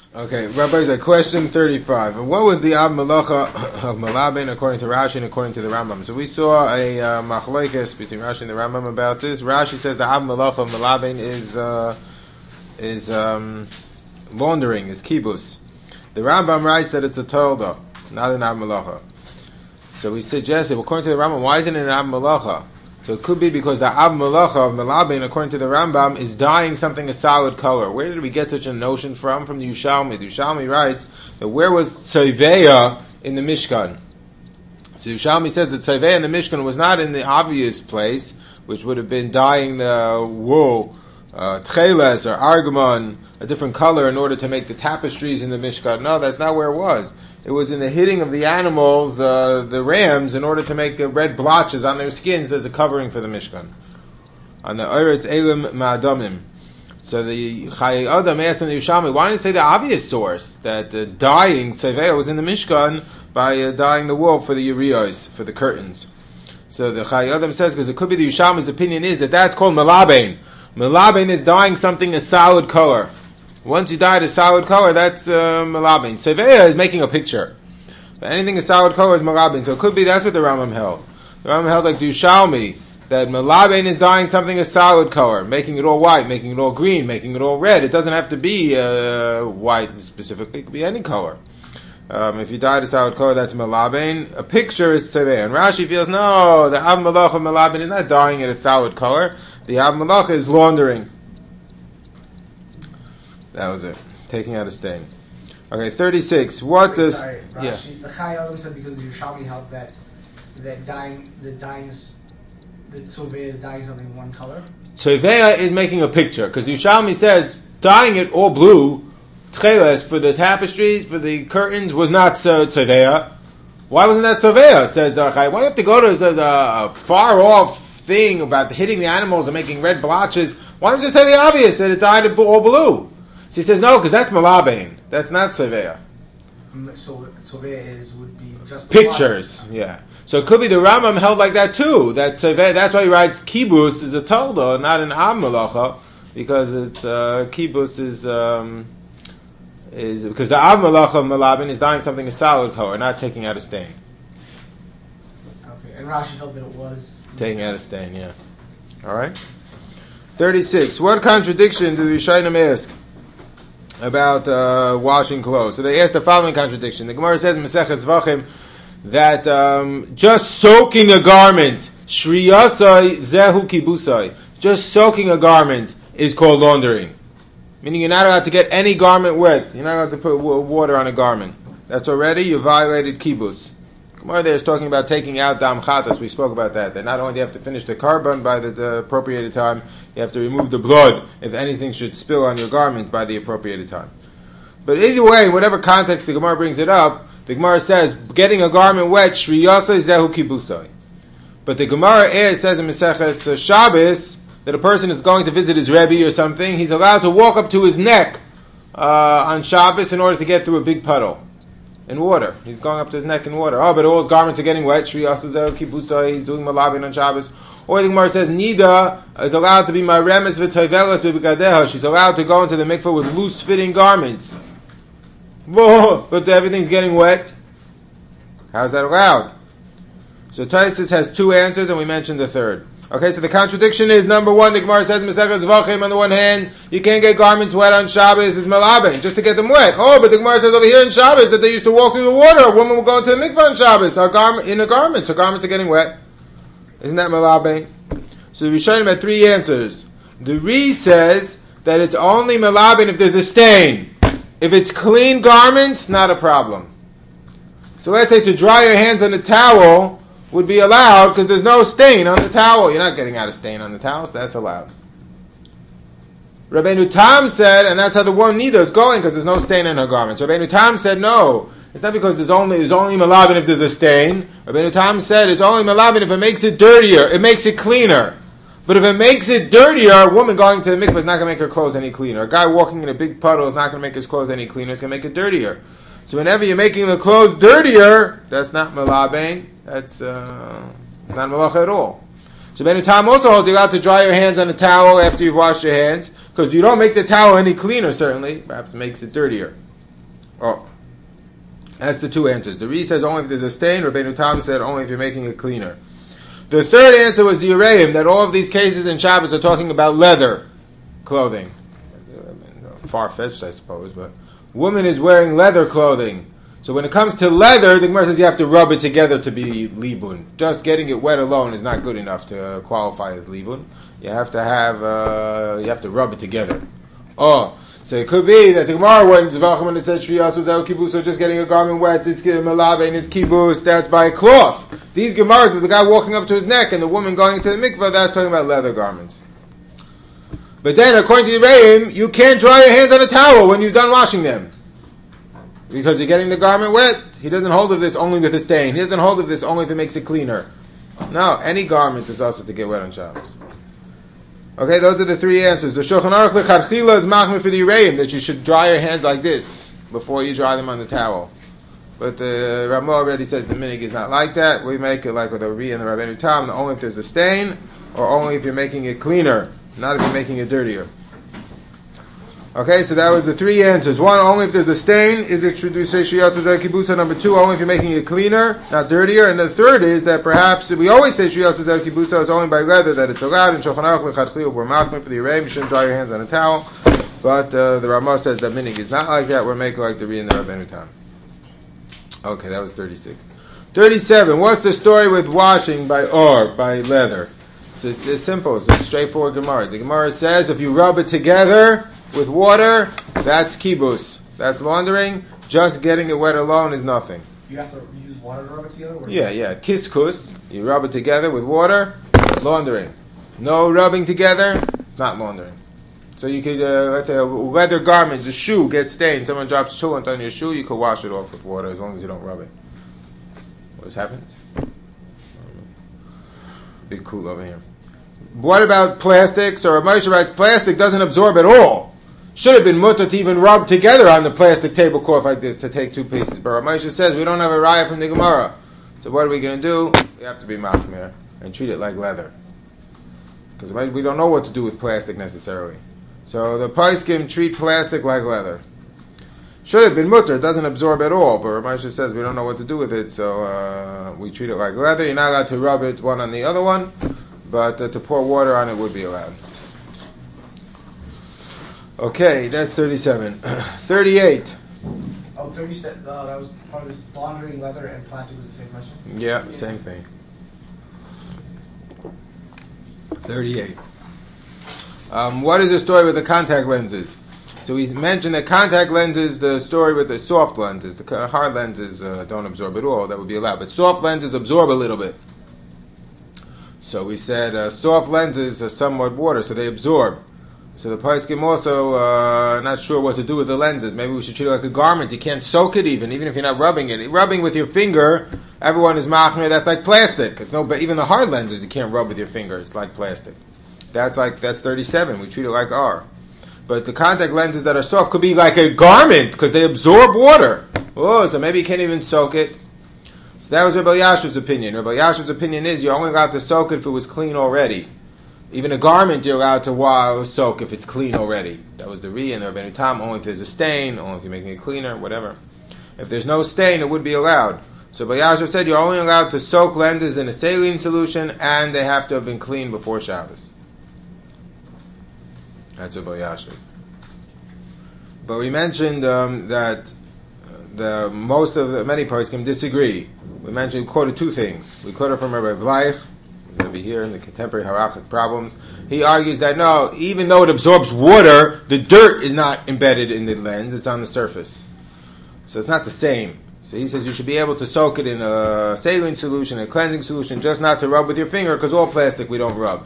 Okay, Rabbi, a question 35. What was the Ab Malacha of Malaban according to Rashi and according to the Rambam? So we saw a machlokes between Rashi and the Rambam about this. Rashi says the Ab Malacha of Malaban is laundering, is kibus. The Rambam writes that it's a tolda, not an Ab Malacha. So we suggested, according to the Rambam, why isn't it an Ab Malacha? So it could be because the Ab Malacha of Malaban, according to the Rambam, is dyeing something a solid color. Where did we get such a notion from? From the Yushalmi. The Yushalmi writes that where was Tzaiveya in the Mishkan? So Yushalmi says that Tzaiveya in the Mishkan was not in the obvious place, which would have been dyeing the wool, tcheles or argamon, a different color in order to make the tapestries in the Mishkan. No, that's not where it was. It was in the hitting of the animals, the rams, in order to make the red blotches on their skins as a covering for the Mishkan. On the Oris Elim Ma'adamim. So the Chayei Adam asked in the Yushalmi, why didn't it say the obvious source, that dyeing Tzaveh was in the Mishkan by dyeing the wool for the Urios, for the curtains? So the Chayei Adam says, because it could be the Yushalmi's opinion is that that's called Malabain. Malabain is dyeing something a solid color. Once you dye it a solid color, that's malabin. Seveya is making a picture. But anything a solid color is malabin. So it could be that's what the Rambam held. The Rambam held like Dushalmi, that malabin is dyeing something a solid color, making it all white, making it all green, making it all red. It doesn't have to be white specifically. It could be any color. If you dye it a solid color, that's malabin. A picture is seveya. And Rashi feels, no, the Av Malach of malabin is not dyeing it a solid color. The Av Malach is laundering. That was it. Taking out a stain. Okay, 36. What does... Sorry, Rashi. Yeah. The Chayei Adam said because the Yerushalmi held that dyeing, the Tzoveh is dyeing something one color. Tzoveh is making a picture, because the Yerushalmi says dyeing it all blue, tcheles, for the tapestries, for the curtains, was not Tzoveh. Why wasn't that Tzoveh, says the Chayei? Why do you have to go to a far-off thing about hitting the animals and making red blotches? Why don't you say the obvious, that it dyed it all blue? So he says, no, because that's Malabain. That's not Tzaveh. So Tzaveh would be just pictures, yeah. So it could be the Rambam held like that too. That Tzaveh, that's why he writes Kibus is a Tolda, not an Am Malacha, because it's Kibus is because the Am Malacha of Malabain is dyeing something a solid color, not taking out a stain. Okay, and Rashi held that it was taking out a stain, yeah. All right. 36. What contradiction do the Rishonim ask about washing clothes? So they asked the following contradiction. The Gemara says in Masechet Zvachim that just soaking a garment, shriyasai zehu kibusai, just soaking a garment is called laundering. Meaning you're not allowed to get any garment wet. You're not allowed to put water on a garment. That's already, you violated kibus. Gemara there is talking about taking out dam chatas. We spoke about that. That not only do you have to finish the carbon by the appropriated time, you have to remove the blood if anything should spill on your garment by the appropriated time. But either way, in whatever context the Gemara brings it up, the Gemara says getting a garment wet shriyasai zehu kibusai. But the Gemara says in Maseches Shabbos that a person is going to visit his Rebbe or something, he's allowed to walk up to his neck on Shabbos in order to get through a big puddle in water. He's going up to his neck in water. Oh, but all his garments are getting wet. Shriyasai zehu kibusai. He's doing malabin on Shabbos. Or the Gemara says, Nida is allowed to be my remes v'toivelas b'bikadeha. She's allowed to go into the mikveh with loose-fitting garments. Whoa, but everything's getting wet. How's that allowed? So Taisus has two answers, and we mentioned the third. Okay, so the contradiction is, number one, the Gemara says, Masechet Zvachim, on the one hand, you can't get garments wet on Shabbos, is malabin, just to get them wet. Oh, but the Gemara says over here in Shabbos that they used to walk through the water. A woman will go into the mikveh on Shabbos, in a garment, so garments are getting wet. Isn't that malabin? So the Rishonim had three answers. The Re says that it's only malabin if there's a stain. If it's clean garments, not a problem. So let's say to dry your hands on a towel would be allowed because there's no stain on the towel. You're not getting out a stain on the towel, so that's allowed. Rabbeinu Tam said, and that's how the one Nida is going because there's no stain in her garments. Rabbeinu Tam said no. It's not because there's only malabin if there's a stain. Rabbeinu Tam said it's only malabin if it makes it dirtier. It makes it cleaner. But if it makes it dirtier, a woman going to the mikveh is not going to make her clothes any cleaner. A guy walking in a big puddle is not going to make his clothes any cleaner. It's going to make it dirtier. So whenever you're making the clothes dirtier, that's not malabin. That's not malacha at all. So Rabbeinu Tam also holds you're allowed to dry your hands on a towel after you've washed your hands because you don't make the towel any cleaner, certainly. Perhaps it makes it dirtier. Oh, that's the two answers. The Ri says only if there's a stain. Rabbeinu Tam said only if you're making it cleaner. The third answer was the Uraim, that all of these cases in Shabbos are talking about leather clothing. Far-fetched, I suppose, but woman is wearing leather clothing. So when it comes to leather, the Gemara says you have to rub it together to be libun. Just getting it wet alone is not good enough to qualify as libun. You have to rub it together. Oh, so it could be that the Gemara when it said Shviyasu Zeu Kibus, so just getting a garment wet, this Malabe and his Kibus, that's by a cloth. These Gemaras with the guy walking up to his neck and the woman going into the mikvah, that's talking about leather garments. But then, according to the Reim, you can't dry your hands on a towel when you're done washing them. Because you're getting the garment wet. He doesn't hold of this only with a stain. He doesn't hold of this only if it makes it cleaner. No, any garment is also to get wet on Shabbos. Okay, those are the three answers. The Shulchan Aruch L'Chadchila is machmir for the Reim, that you should dry your hands like this before you dry them on the towel. But Ramah already says the minig is not like that. We make it like with the Ri and the Rabbeinu Tam, only if there's a stain, or only if you're making it cleaner. Not if you're making it dirtier. Okay, so that was the three answers. One, only if there's a stain, is it Shviyasu Zeu Kibusa. Number two, only if you're making it cleaner, not dirtier. And the third is that perhaps, we always say Shviyasu Zeu Kibusa is only by leather, that it's allowed. In Shulchan Aruch L'Chadchila, we're machmir for the Uraim, you shouldn't dry your hands on a towel. But the Ramah says that minig is not like that, we're making like the Ri and the Rabbeinu Tam. Okay, that was 36. 37, what's the story with washing by leather? It's simple. It's a straightforward Gemara. The Gemara says if you rub it together with water, that's kibus. That's laundering. Just getting it wet alone is nothing. You have to use water to rub it together? Yeah. Kiskus. You rub it together with water, laundering. No rubbing together, it's not laundering. So you could, let's say a leather garment, the shoe gets stained. Someone drops cholent on your shoe, you could wash it off with water as long as you don't rub it. What happens? Big cool over here. What about plastics? Or Moshe writes, plastic doesn't absorb at all. Should have been mutter to even rub together on the plastic tablecloth like this to take two pieces. But Moshe says we don't have a raya from the Gemara. So what are we going to do? We have to be machmir and treat it like leather. Because we don't know what to do with plastic necessarily. So the poskim treat plastic like leather. Should have been mutter, it doesn't absorb at all. But Moshe says we don't know what to do with it, so we treat it like leather. You're not allowed to rub it one on the other one. But to pour water on it would be allowed. Okay, that's 37. 38. Oh, 37. That was part of this. Laundering, leather, and plastic was the same question? Yeah, same thing. 38. What is the story with the contact lenses? So we mentioned that contact lenses, the story with the soft lenses, the hard lenses don't absorb at all. That would be allowed. But soft lenses absorb a little bit. So we said soft lenses are somewhat water, so they absorb. So the poskim also not sure what to do with the lenses. Maybe we should treat it like a garment. You can't soak it even if you're not rubbing it. Rubbing with your finger, everyone is machmir. That's like plastic. But even the hard lenses you can't rub with your finger. It's like plastic. That's 37. We treat it like R. But the contact lenses that are soft could be like a garment because they absorb water. Oh, so maybe you can't even soak it. So that was Rabbi Yashu's opinion. Rabbi Yashu's opinion is you're only allowed to soak it if it was clean already. Even a garment you're allowed to soak if it's clean already. That was the Ri and the Rabbeinu Tam. Only if there's a stain, only if you're making it cleaner, whatever. If there's no stain, it would be allowed. So Rabbi Yashu said you're only allowed to soak lenses in a saline solution and they have to have been clean before Shabbos. That's Rabbi Yashu. But we mentioned that many poskim disagree. We quoted two things. We quoted from Rabbi Vleich, who's going to be here in the contemporary halachic problems. He argues that no, even though it absorbs water, the dirt is not embedded in the lens; it's on the surface. So it's not the same. So he says you should be able to soak it in a saline solution, a cleansing solution, just not to rub with your finger, because all plastic we don't rub.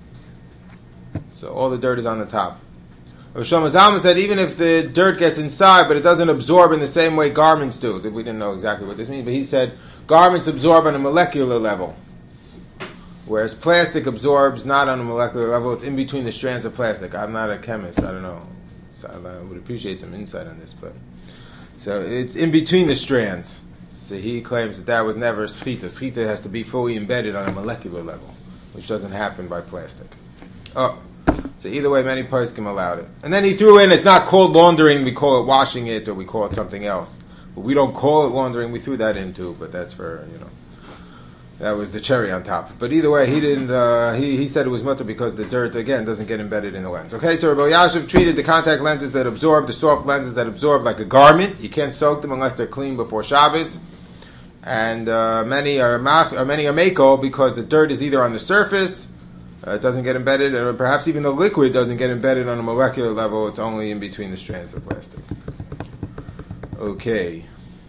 So all the dirt is on the top. Shlomo Zalman said even if the dirt gets inside, but it doesn't absorb in the same way garments do. We didn't know exactly what this means, but he said garments absorb on a molecular level, whereas plastic absorbs not on a molecular level. It's in between the strands of plastic. I'm not a chemist. I don't know. So I would appreciate some insight on this, but so it's in between the strands. So he claims that was never schita. Schita has to be fully embedded on a molecular level, which doesn't happen by plastic. Oh. So either way, many poskim allowed it. And then he threw in, it's not called laundering, we call it washing it, or we call it something else. But we don't call it laundering, we threw that in too, but that's for, that was the cherry on top. But either way, he didn't, he said it was mutter because the dirt, again, doesn't get embedded in the lens. Okay, so Rabbi Yashiv treated the contact lenses that absorb, the soft lenses that absorb like a garment. You can't soak them unless they're clean before Shabbos. And many are mako because the dirt is either on the surface, it doesn't get embedded, or perhaps even the liquid doesn't get embedded on a molecular level. It's only in between the strands of plastic. Okay.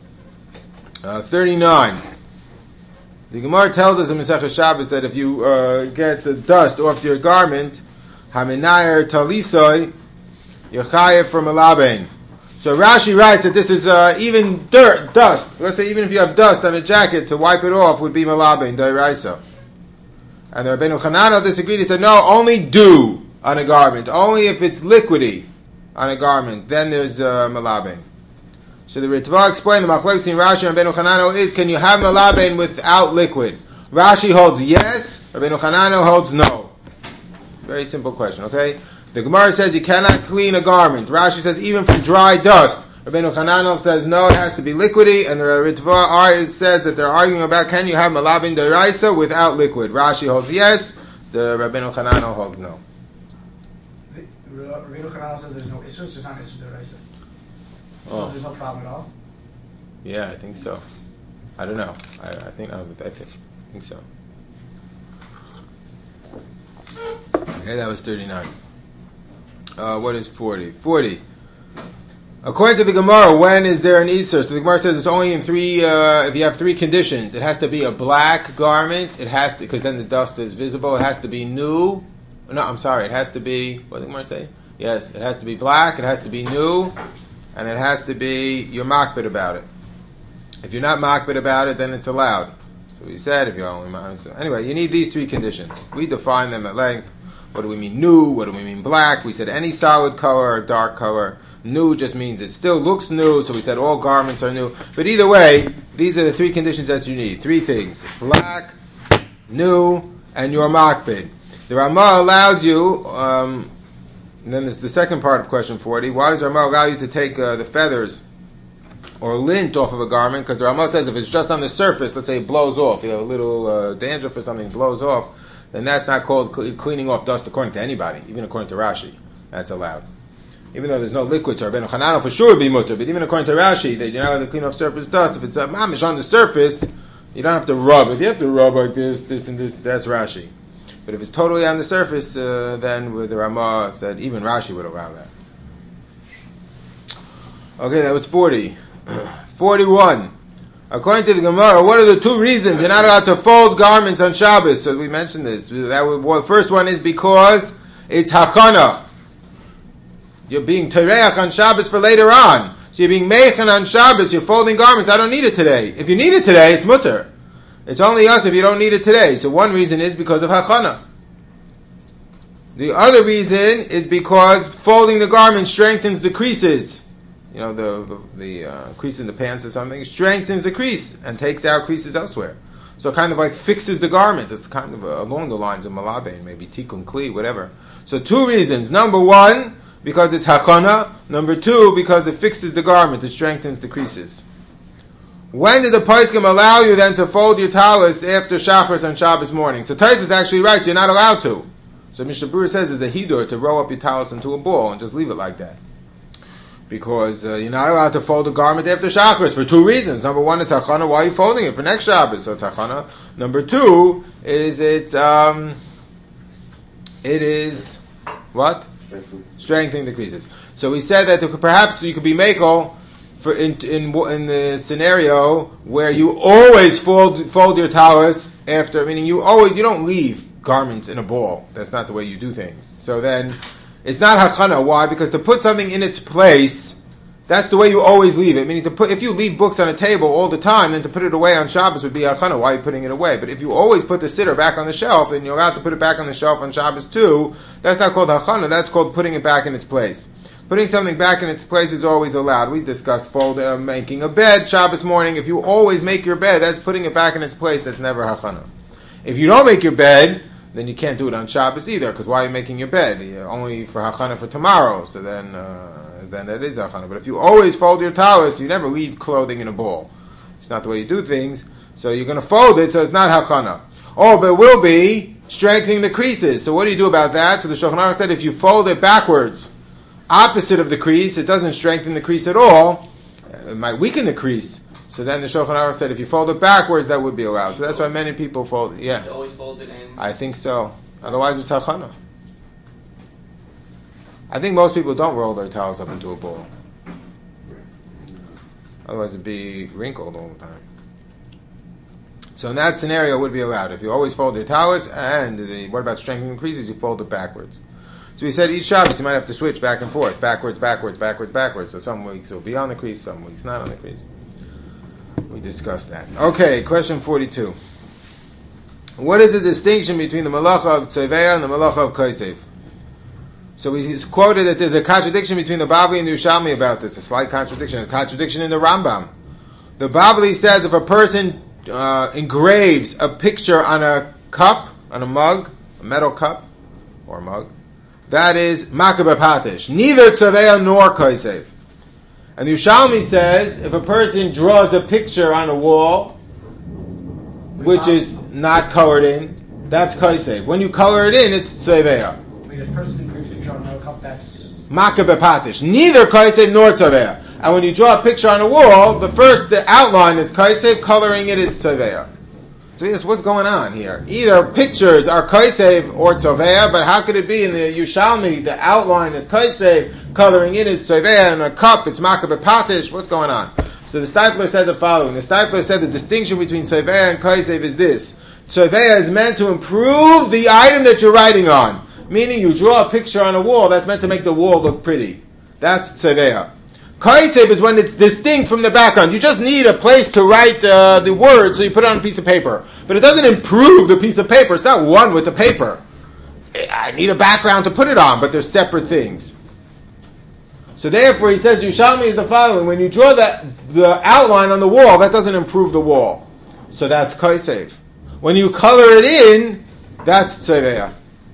39. The Gemara tells us in Masechah Shabbos that if you get the dust off your garment, haminayer talisoy, you're chayev from malabein. So Rashi writes that this is even dust. Let's say even if you have dust on a jacket, to wipe it off would be malabein, dairaisa. And the Rabbeinu Chananel disagreed. He said, no, only dew on a garment. Only if it's liquidy on a garment. Then there's malabein. So the Ritva explained the machlokes between Rashi and Rabbeinu Chananel is, can you have malabein without liquid? Rashi holds yes. Rabbeinu Chananel holds no. Very simple question, okay? The Gemara says you cannot clean a garment. Rashi says even from dry dust. Rabbeinu Chananel says no, it has to be liquidy, and the Ritva says that they're arguing about can you have malabein deraisa without liquid. Rashi holds yes, the Rabbeinu Chananel holds no. Rabbeinu Chananel says there's no issue, it's just not issue deraisa. So there's no problem at all? Yeah, I think so. I don't know. I think so. Okay, that was 39. What is 40? 40. According to the Gemara, when is there an Isser? So the Gemara says it's only in three, if you have three conditions. It has to be a black garment, it has to, because then the dust is visible, it has to be new. No, I'm sorry, it has to be, what did the Gemara say? Yes, it has to be black, it has to be new, and it has to be, you're makbid about it. If you're not makbid about it, then it's allowed. So we said, if you're only makbid. So anyway, you need these three conditions. We define them at length. What do we mean new? What do we mean black? We said any solid color or dark color. New just means it still looks new, so we said all garments are new. But either way, these are the three conditions that you need. Three things. Black, new, and your makbid. The Ramah allows you, and then there's the second part of question 40. Why does the Ramah allow you to take the feathers or lint off of a garment? Because the Ramah says if it's just on the surface, let's say it blows off, you have a little dandruff or something blows off, then that's not called cleaning off dust according to anybody, even according to Rashi. That's allowed. Even though there's no liquid, so Rabbeinu Chananel for sure would be mutter, but even according to Rashi, that you're not allowed to clean off surface dust. If it's a mamish on the surface, you don't have to rub. If you have to rub like this, and this, that's Rashi. But if it's totally on the surface, then with the Ramah said even Rashi would allow that. Okay, that was 40. 41. According to the Gemara, what are the two reasons you're not allowed to fold garments on Shabbos? So we mentioned this. First one is because it's hachana. You're being tereach on Shabbos for later on. So you're being meichen on Shabbos, you're folding garments. I don't need it today. If you need it today, it's mutter. It's only us if you don't need it today. So one reason is because of hachana. The other reason is because folding the garment strengthens the creases. You know, the crease in the pants or something, strengthens the crease and takes out creases elsewhere. So it kind of like fixes the garment. It's kind of along the lines of malabein, maybe tikkun kli, whatever. So two reasons. Number one, because it's hachana. Number two, because it fixes the garment, it strengthens the creases. When did the poskim allow you then to fold your talis after Shacharis on Shabbos morning? So Tais is actually right, you're not allowed to. So Mishnah Berurah says there's a hidur to roll up your talis into a ball and just leave it like that. Because you're not allowed to fold a garment after Shacharis for two reasons. Number one is hachana. Why are you folding it? For next Shabbos, so it's hachana. Number two is it is what? Strengthening the creases. So we said that perhaps you could be meko for in the scenario where you always fold your talis after, meaning you don't leave garments in a ball. That's not the way you do things. So then it's not hachana. Why? Because to put something in its place, that's the way you always leave it. Meaning if you leave books on a table all the time, then to put it away on Shabbos would be hachana. Why are you putting it away? But if you always put the sitter back on the shelf, then you're allowed to put it back on the shelf on Shabbos too. That's not called hachana. That's called putting it back in its place. Putting something back in its place is always allowed. We discussed making a bed Shabbos morning. If you always make your bed, that's putting it back in its place. That's never hachana. If you don't make your bed, then you can't do it on Shabbos either, because why are you making your bed? Only for hachana for tomorrow, so then it is hachana. But if you always fold your talis, you never leave clothing in a ball. It's not the way you do things, so you're going to fold it, so it's not hachana. Oh, but it will be strengthening the creases. So what do you do about that? So the Shulchan Aruch said if you fold it backwards, opposite of the crease, it doesn't strengthen the crease at all. It might weaken the crease. So then the Shulchan Aruch said if you fold it backwards, that would be allowed. So that's why many people fold it. Yeah. You always fold it in? I think so. Otherwise it's hachana. I think most people don't roll their towels up into a ball. Otherwise it'd be wrinkled all the time. So in that scenario it would be allowed. If you always fold your towels, and what about strengthening the creases? You fold it backwards. So he said each Shabbos you might have to switch back and forth, backwards, backwards, backwards, backwards. So some weeks it'll be on the crease, some weeks not on the crease. We discussed that. Okay, question 42. What is the distinction between the malacha of tzeveya and the malacha of kaisev? So we quoted that there's a contradiction between the Bavli and the Yerushalmi about this, a slight contradiction, a contradiction in the Rambam. The Bavli says if a person engraves a picture on a cup, on a mug, a metal cup or mug, that is makabeh patish, neither tzeveya nor kaisev. And the Yerushalmi says if a person draws a picture on a wall, which is not colored in, that's kaisev. When you color it in, it's tzeveya. I mean, if a person engraves a picture on a metal cup, that's makabeh patish, neither kaisev nor tzeveya. And when you draw a picture on a wall, the outline is kaisev, coloring it is tzeveya. So yes, what's going on here? Either pictures are kaisev or tzeveya, but how could it be in the Yerushalmi the outline is kaisev, coloring it is tzeveya, and a cup it's makabeh patish? What's going on? So the Steipler said the following. The Steipler said the distinction between tzeveya and kaisev is this. Tzeveya is meant to improve the item that you're writing on. Meaning you draw a picture on a wall, that's meant to make the wall look pretty. That's tzeveya. Kaisev is when it's distinct from the background. You just need a place to write the words, so you put it on a piece of paper. But it doesn't improve the piece of paper. It's not one with the paper. I need a background to put it on, but they're separate things. So therefore, he says, Yerushalmi is the following. When you draw the outline on the wall, that doesn't improve the wall. So that's kaisev. When you color it in, that's tzeveya.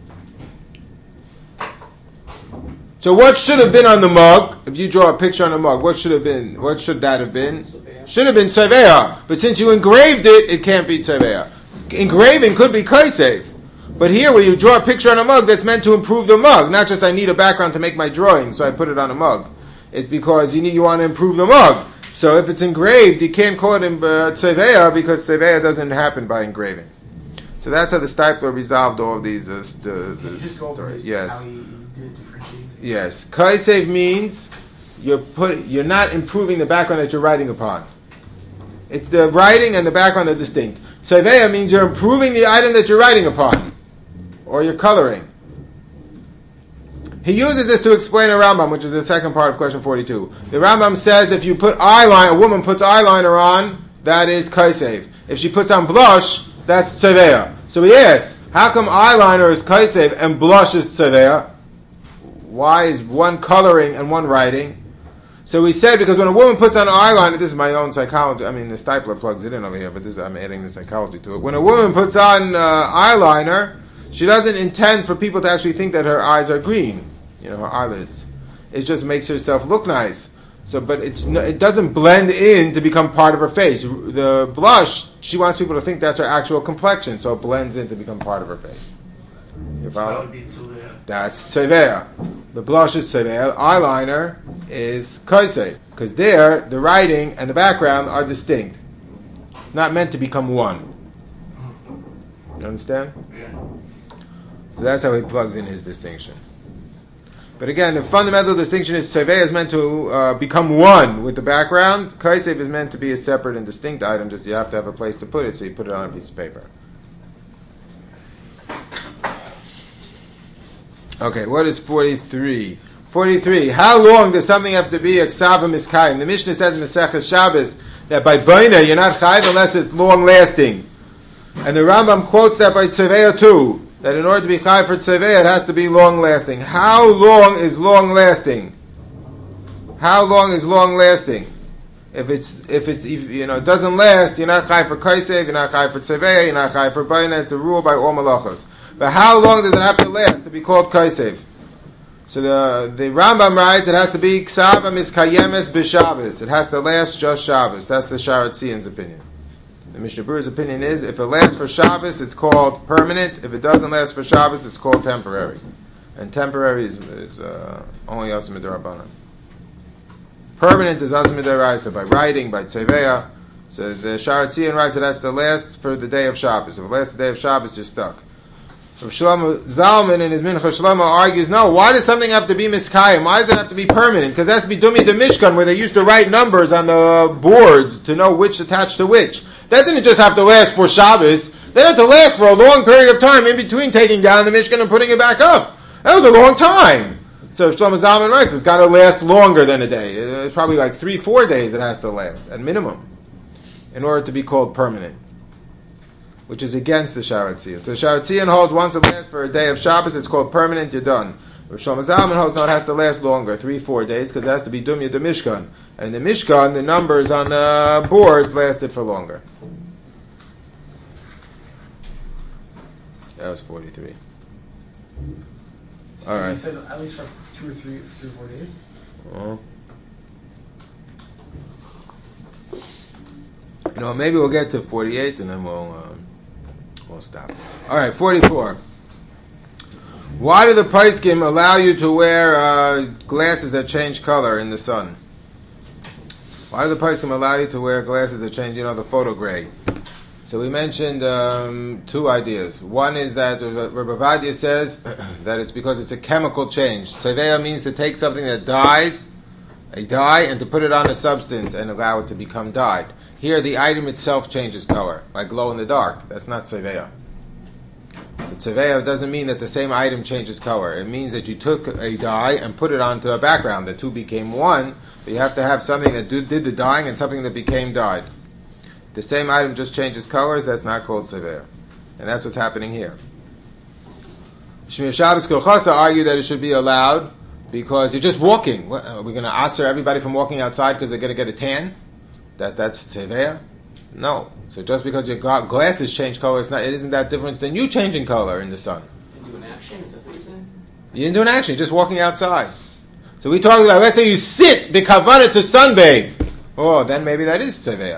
So what should have been on the mug? If you draw a picture on a mug, what should that have been? Should have been tzeveya. But since you engraved it, it can't be tzeveya. Engraving could be kaisev. But here, where you draw a picture on a mug, that's meant to improve the mug. Not just I need a background to make my drawing, so I put it on a mug. It's because you want to improve the mug. So if it's engraved, you can't call it tzeveya because tzeveya doesn't happen by engraving. So that's how the Steipler resolved all of these Can you just go over stories. this, Yes. how he did differentiate? Yes. Kaisev means you're not improving the background that you're writing upon. It's the writing and the background are distinct. Tzeveya means you're improving the item that you're writing upon, or you're coloring. He uses this to explain a Rambam, which is the second part of question 42. The Rambam says if you put a woman puts eyeliner on, that is kaisev. If she puts on blush, that's tzeveya. So he asked, how come eyeliner is kaisev and blush is tzeveya? Why is one coloring and one writing? So we said because when a woman puts on eyeliner, this is my own psychology. I mean, the Steipler plugs it in over here, but I'm adding the psychology to it. When a woman puts on eyeliner, she doesn't intend for people to actually think that her eyes are green, her eyelids. It just makes herself look nice. So, but it doesn't blend in to become part of her face. The blush, she wants people to think that's her actual complexion, so it blends in to become part of her face. You follow? That would be tzeveya. That's tzeveya. The blush is tzeveya. Eyeliner is kaisev. Because there, the writing and the background are distinct. Not meant to become one. You understand? Yeah. So that's how he plugs in his distinction. But again, the fundamental distinction is tzeveya is meant to become one with the background. Kaisev is meant to be a separate and distinct item, just you have to have a place to put it, so you put it on a piece of paper. Okay, what is 43? 43. How long does something have to be a ksava miskayim? The Mishnah says in Maseches Shabbos that by baina you're not chayiv unless it's long lasting, and the Rambam quotes that by tzeveya too. That in order to be chayiv for tzeveya, it has to be long lasting. How long is long lasting? How long is long lasting? If it doesn't last, you're not chayiv for kaisev, you're not chayiv for tzeveya, you're not chayiv for baina. It's a rule by all malachos. But how long does it have to last to be called kaisev? So the Rambam writes it has to be ksava miskayemes b'Shabbos. It has to last just Shabbos. That's the Sharatzian's opinion. The Mishnah Berurah's opinion is if it lasts for Shabbos, it's called permanent. If it doesn't last for Shabbos, it's called temporary. And temporary is only Asim Midrabanan. Permanent is Asim Midaraisa by writing, by tzeveya. So the Sharatzian writes it has to last for the day of Shabbos. If it lasts the day of Shabbos, you're stuck. Rav Shlomo Zalman in his Mincha Shlomo argues, no, why does something have to be miskayim? Why does it have to be permanent? Because it has to be Dumi de Mishkan, where they used to write numbers on the boards to know which attached to which. That didn't just have to last for Shabbos. That had to last for a long period of time in between taking down the Mishkan and putting it back up. That was a long time. So Shlomo Zalman writes, it's got to last longer than a day. It's probably like 3-4 days it has to last, at minimum, in order to be called permanent, which is against the Sharatzian. So the Sharatzian holds once it lasts for a day of Shabbos, it's called permanent, you're done. But Shlomo Zalman holds, no, it has to last longer, 3-4 days, because it has to be Dumya de Mishkan. And in the Mishkan, the numbers on the boards lasted for longer. That was 43. So all right. He said at least for 2 or 3 or 4 days. You know, maybe we'll get to 48 and then we'll stop. All right, 44. Why do the Paiskim allow you to wear glasses that change color in the sun? Why do the Paiskim allow you to wear glasses that change, the photo gray? So we mentioned 2 ideas. One is that Rabbi Vadia says that it's because it's a chemical change. Tzeveya means to take something that dies, a dye, and to put it on a substance and allow it to become dyed. Here, the item itself changes color, like glow in the dark. That's not tzeveya. So tzeveya doesn't mean that the same item changes color. It means that you took a dye and put it onto a background. The two became one, but you have to have something that did the dyeing and something that became dyed. The same item just changes colors, that's not called tzeveya. And that's what's happening here. Shmir Shabbos Kolchasa argue that it should be allowed because you're just walking. What, are we going to answer everybody from walking outside because they're going to get a tan? That's tzeveya? No. So just because your glasses change color, it isn't that different than you changing color in the sun. You do an action, is that what you're saying? You didn't do an action, you're just walking outside. So we talk about, let's say you sit b'kavanah to sunbathe. Oh, then maybe that is tzeveya.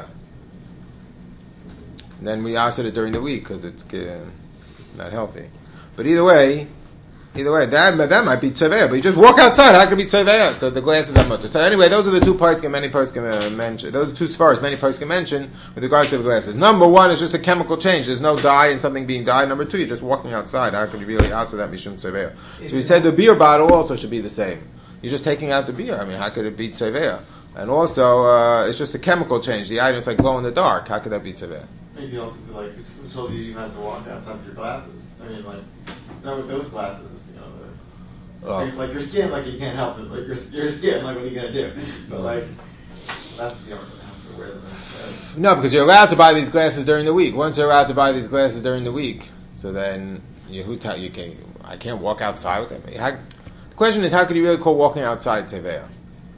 Then we answered it during the week because it's not healthy. But either way, that might be tzeveya. But you just walk outside, how can it be tzeveya? So the glasses are mutter. So anyway, those are the 2 poskim many poskim mention. Those are 2 svaras many poskim mention with regards to the glasses. Number 1 is just a chemical change. There's no dye in something being dyed. Number 2, you're just walking outside. How can you really answer that mishum tzeveya? So we said the beer bottle also should be the same. You're just taking out the beer. I mean, how could it be tzeveya? And also, it's just a chemical change. The item is like glow in the dark. How could that be tzeveya? Maybe also who told you you had to walk outside with your glasses? I mean, not with those glasses, it's like your skin, you can't help it. Like your skin, what are you gonna do? But that's the argument. Have to wear them. No, because you're allowed to buy these glasses during the week. Once you're allowed to buy these glasses during the week, so then I can't walk outside with them. The question is, how could you really call walking outside tzeveya?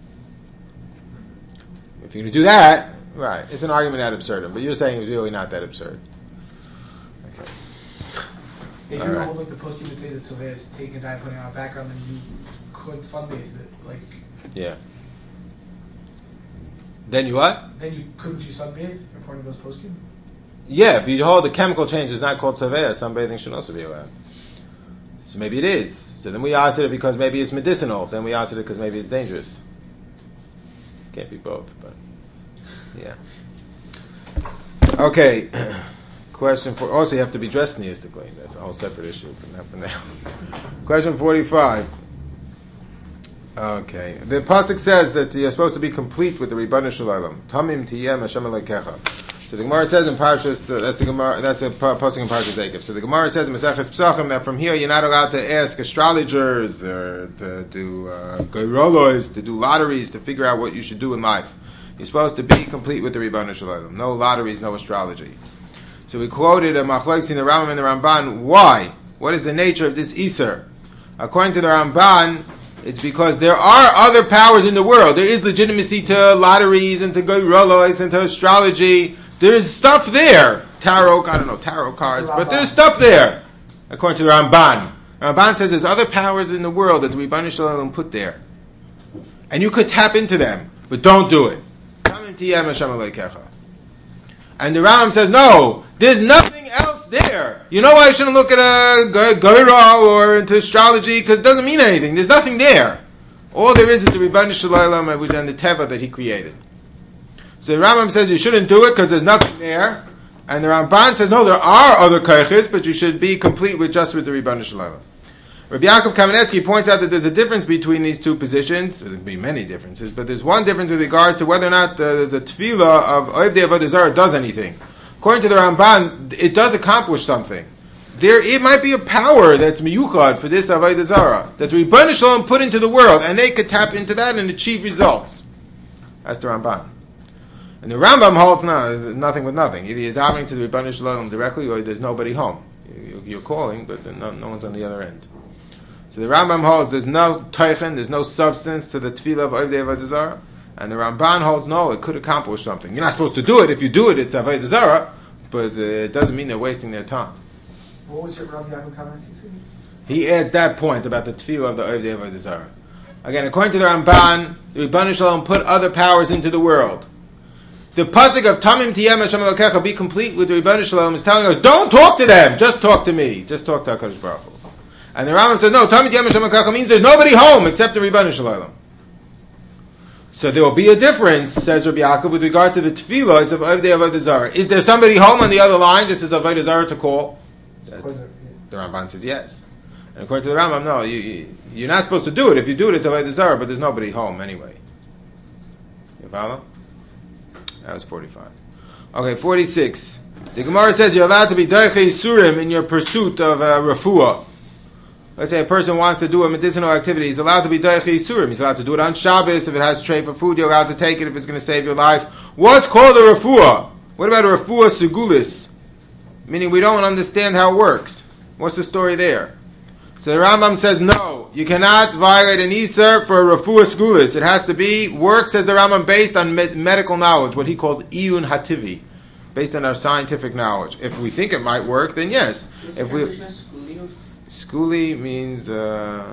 If you're going to do that, right, it's an argument ad absurdum, but you're saying it's really not that absurd. Okay. If you hold the post, you would say that tzeveya is taking a dye and putting it on a background, then you could sunbathe it. Yeah. Then you what? Then couldn't you sunbathe according to those poskim? Yeah, if you hold the chemical change is not called tzeveya, sunbathing should also be allowed. So maybe it is. So then we answered it because maybe it's medicinal. Then we answered it because maybe it's dangerous. Can't be both, but yeah. Okay. Question for also you have to be dressed neistically. That's a whole separate issue, but not for now. Question 45. Okay. The pasuk says that you're supposed to be complete with the Ribbanu Shalom. Tamim tiyem Hashem Elokecha. So the Gemara says in Parshas, that's the pasuk in Parshas Eikev. So the Gemara says in Maseches Pesachim that from here you're not allowed to ask astrologers or to do geirolos, to do lotteries, to figure out what you should do in life. You're supposed to be complete with the Ribbanu Shalom. No lotteries, no astrology. So we quoted a machlokes in the Rambam and the Ramban. Why? What is the nature of this Iser? According to the Ramban, it's because there are other powers in the world. There is legitimacy to lotteries and to geirolos and to astrology. There's stuff there. Tarot cards, but there's stuff there. according to the Ramban. Ramban says there's other powers in the world that the Rebbeinu Shalom put there. And you could tap into them, but don't do it. And the Rambam says, no, there's nothing else there. You know why I shouldn't look at a Goira or into astrology? Because it doesn't mean anything. There's nothing there. All there is the Rebbeinu Shalom and the Teva that he created. So the Rambam says you shouldn't do it because there's nothing there. And the Ramban says, no, there are other koiches, but you should be complete with the Rebbeinu Shalom. Rabbi Yaakov Kamenetsky points out that there's a difference between these two positions. There would be many differences, but there's one difference with regards to whether or not there's a tefillah of Ovdei Avodah Zarah does anything. According to the Ramban, it does accomplish something. It might be a power that's miyuchad for this Avodah Zarah that the Rebbeinu Shalom put into the world, and they could tap into that and achieve results. That's the Ramban. And the Rambam holds no, there's nothing with nothing. Either you're davening to the Rebbeinu Shalom directly, or there's nobody home. You're calling, but no one's on the other end. So the Rambam holds there's no teichen, there's no substance to the tefillah of Ovdei Avodah Zarah, and the Ramban holds no, it could accomplish something. You're not supposed to do it. If you do it, it's Avodah Zarah, but it doesn't mean they're wasting their time. What was your Rabbi Yaakov comment? He adds that point about the tefillah of the Ovdei Avodah Zarah. Again, according to the Ramban, the Rebbeinu Shalom put other powers into the world. The pasuk of Tamim Tiyem Hashem Elokecha, be complete with the Rebbeinu Shalom, is telling us, don't talk to them, just talk to me, just talk to HaKadosh Baruch Hu. And the Rambam says, no, Tamim Tiyem Hashem Elokecha means there's nobody home except the Rebbeinu Shalom. So there will be a difference, says Rabbi Yaakov, with regards to the tefillah of Ovdei Avodah Zarah. Is there somebody home on the other line, just as Avodah Zarah to call? The Ramban says yes. And according to the Rambam, no, you're not supposed to do it. If you do it, it's Avodah Zarah, but there's nobody home anyway. You follow? That was 45. Okay, 46. The Gemara says you're allowed to be doiche isurim in your pursuit of refuah. Let's say a person wants to do a medicinal activity. He's allowed to be doiche isurim. He's allowed to do it on Shabbos. If it has tray for food, you're allowed to take it if it's going to save your life. What's called a refuah? What about a refuah segulis? Meaning we don't understand how it works. What's the story there? So the Rambam says no, you cannot violate an Isser for a refuah segulis. It has to be work, says the Rambam, based on medical knowledge, what he calls iyun hativi, based on our scientific knowledge. If we think it might work, then yes. If we skuli means I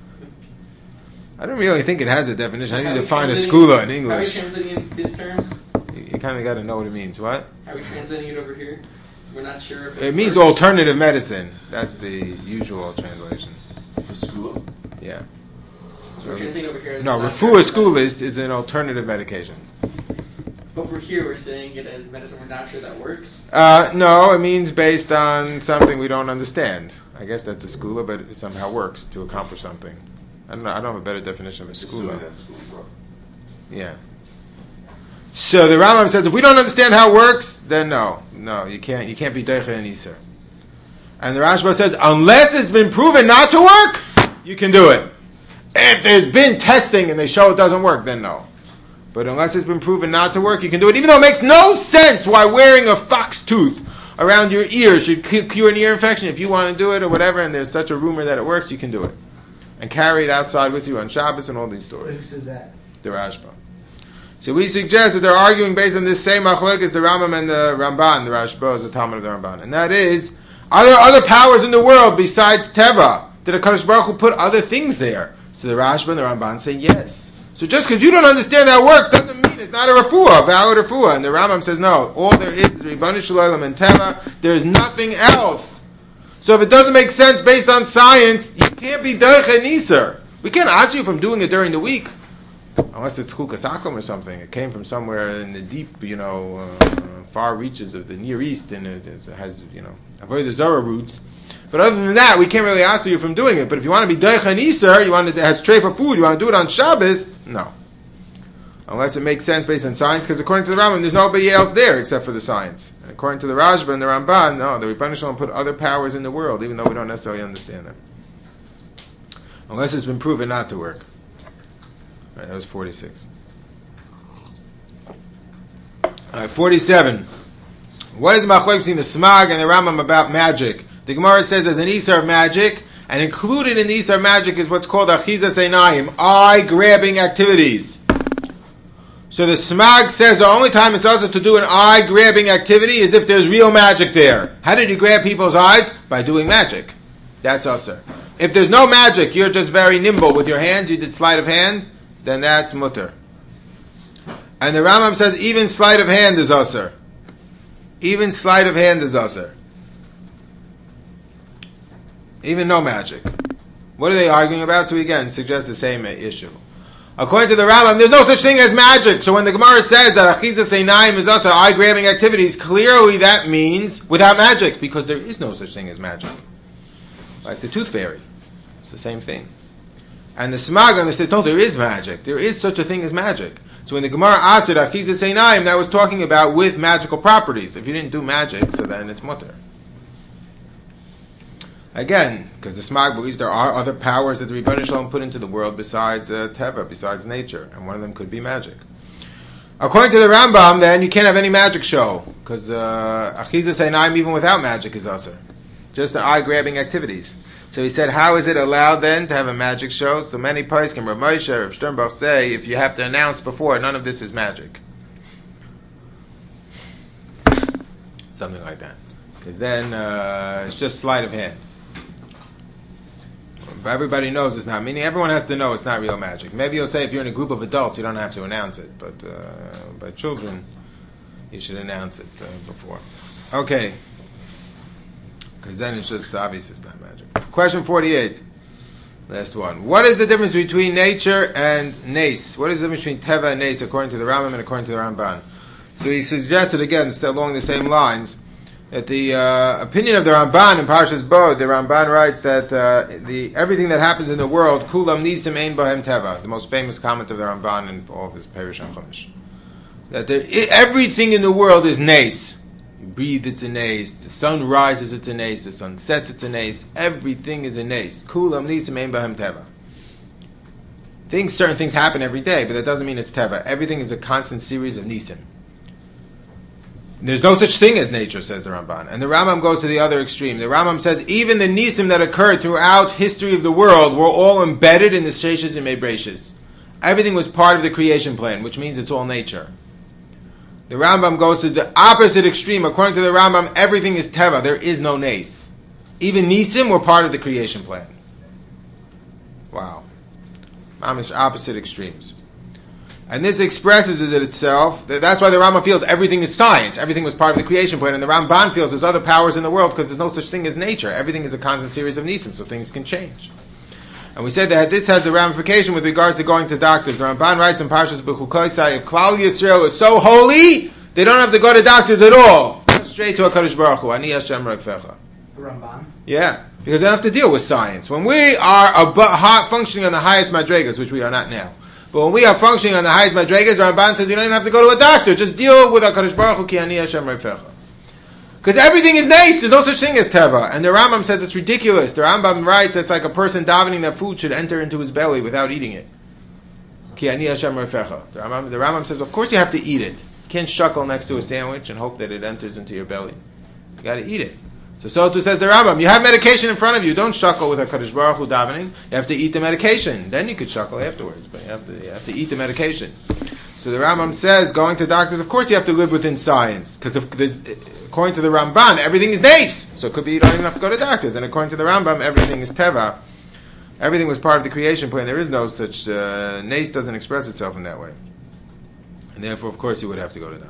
don't really think it has a definition. I need to find a skula in English. How are we translating this term? You kind of got to know what it means. What? How are we translating it over here? We're not sure if it means alternative medicine. That's the usual translation. Skula? Yeah. So we're translating over here. No, refuah segulis is an alternative medication. Over here, we're saying it as medicine. We're not sure that works. No, it means based on something we don't understand. I guess that's a skula, but it somehow works to accomplish something. I don't know. I don't have a better definition of a skula. Yeah. So the Rambam says if we don't understand how it works, then no, you can't be doiche and iser. And the Rashba says unless it's been proven not to work, you can do it. If there's been testing and they show it doesn't work, then no. But unless it's been proven not to work, you can do it, even though it makes no sense why wearing a fox tooth around your ear should cure an ear infection. If you want to do it or whatever, and there's such a rumor that it works, you can do it. And carry it outside with you on Shabbos and all these stories. Who says that? The Rashba. So we suggest that they're arguing based on this same machlok as the Rambam and the Ramban. The Rashba is the Talmud of the Ramban. And that is, are there other powers in the world besides Teva? Did HaKadosh Baruch Hu put other things there? So the Rashba and the Ramban say yes. So just because you don't understand how it works doesn't mean it's not a refuah, a valid refuah. And the Rambam says no. All there is Rebbeinu Shalom and Teva. There is nothing else. So if it doesn't make sense based on science, you can't be doiche and iser. We can't ask you from doing it during the week. Unless it's Chukas Akum or something. It came from somewhere in the deep, far reaches of the Near East, and it has, Avodah Zarah roots. But other than that, we can't really ask you from doing it. But if you want to be Doich and Iser, it has tray for food, you want to do it on Shabbos, no. Unless it makes sense based on science, because according to the Rambam, there's nobody else there except for the science. And according to the Rashba and the Ramban, no, the Rebbeinu Shalom put other powers in the world, even though we don't necessarily understand them. Unless it's been proven not to work. Right, that was 46. All right, 47. What is the machlok between the Smag and the Rambam about magic? The Gemara says there's an Isar of magic, and included in the Isar of magic is what's called achizas einayim, eye-grabbing activities. So the Smag says the only time it's also to do an eye-grabbing activity is if there's real magic there. How did you grab people's eyes? By doing magic. that's usher. If there's no magic, you're just very nimble with your hands, you did sleight of hand, then that's mutter. And the Rambam says even sleight of hand is usher. Even sleight of hand is usher. Even no magic. What are they arguing about? So again, suggest the same issue. According to the Rambam, there's no such thing as magic. So when the Gemara says that Achizas Einayim is also eye-grabbing activities, clearly that means without magic, because there is no such thing as magic. Like the tooth fairy. It's the same thing. And the Smagan says, no, there is magic. There is such a thing as magic. So when the Gemara asked it, Achizas Einayim, that was talking about with magical properties. If you didn't do magic, so then it's mutter. Again, because the Smag believes there are other powers that the Rebbeinu Shalom put into the world besides Teva, besides nature, and one of them could be magic. According to the Rambam, then, you can't have any magic show, because Achizas Einayim, even without magic, is usher. Just an eye-grabbing activities. So he said, how is it allowed then to have a magic show? So many poskim, Rav Moshe, Rav Sternbach say, if you have to announce before, none of this is magic. Something like that. Because then it's just sleight of hand. Everybody knows it's not, meaning everyone has to know it's not real magic. Maybe you'll say if you're in a group of adults, you don't have to announce it, but by children, you should announce it before. Okay. Because then it's just obvious it's not magic. Question 48. Last one. What is the difference between nature and nes? What is the difference between teva and nes according to the Rambam and according to the Ramban? So he suggested, again, still along the same lines, that the opinion of the Ramban in Parshas Bo, the Ramban writes that everything that happens in the world, kulam nisim ein bohem teva, the most famous comment of the Ramban in all of his Perush and Chumash, that everything in the world is nes. You breathe, it's a nes. The sun rises, it's a nes. The sun sets, it's a nes. Everything is a nes. Kulam nisim ein bohem teva. Certain things happen every day, but that doesn't mean it's teva. Everything is a constant series of nisim. There's no such thing as nature, says the Ramban. And the Rambam goes to the other extreme. The Rambam says even the nisim that occurred throughout history of the world were all embedded in the Sheshes and Mebreshis. Everything was part of the creation plan, which means it's all nature. The Rambam goes to the opposite extreme. According to the Rambam, everything is teva. There is no nes. Even nisim were part of the creation plan. Wow. Opposite extremes. And this expresses it itself. That's why the Rambam feels everything is science. Everything was part of the creation plan. And the Ramban feels there's other powers in the world because there's no such thing as nature. Everything is a constant series of nisim, so things can change. And we said that this has a ramification with regards to going to doctors. The Ramban writes in Parshas Bechukoisai, if Klal Yisrael is so holy, they don't have to go to doctors at all. Go straight to HaKadosh Baruch Hu. Ani Hashem Reifecha. The Ramban? Yeah, because they don't have to deal with science. When we are functioning on the highest madrigas, which we are not now, but when we are functioning on the highest madrigas, Ramban says you don't even have to go to a doctor. Just deal with HaKadosh Baruch Hu ki ani Hashem Reifecha. Because everything is nice. There's no such thing as teva. And the Rambam says it's ridiculous. The Rambam writes it's like a person davening that food should enter into his belly without eating it. Ki ani Hashem Reifecha. The Rambam says, of course you have to eat it. You can't shuckle next to a sandwich and hope that it enters into your belly. You got to eat it. So too says the Rambam. You have medication in front of you. Don't shuckle with HaKadosh Baruch Hu davening. You have to eat the medication. Then you could shuckle afterwards. But you have to eat the medication. So the Rambam says, going to doctors, of course you have to live within science. Because according to the Ramban, everything is nes. So it could be you don't even have to go to doctors. And according to the Rambam, everything is teva. Everything was part of the creation plan. There is no such... nes doesn't express itself in that way. And therefore, of course, you would have to go to doctors.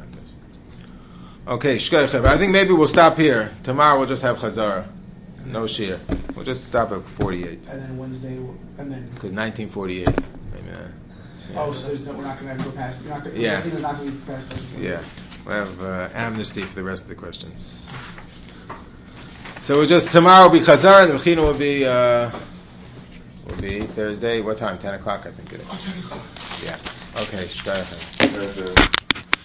Okay, I think maybe we'll stop here. Tomorrow we'll just have Chazara. No Shir. We'll just stop at 48. And then Wednesday, and then... Because 1948. Maybe, yeah. Oh, so we're not going to go past... You're not gonna, yeah. Not going to be past... Yeah. We'll have amnesty for the rest of the questions. So we'll just... Tomorrow will be Chazara, and the Mechina will be Thursday. What time? 10 o'clock, I think it is. Yeah. Okay,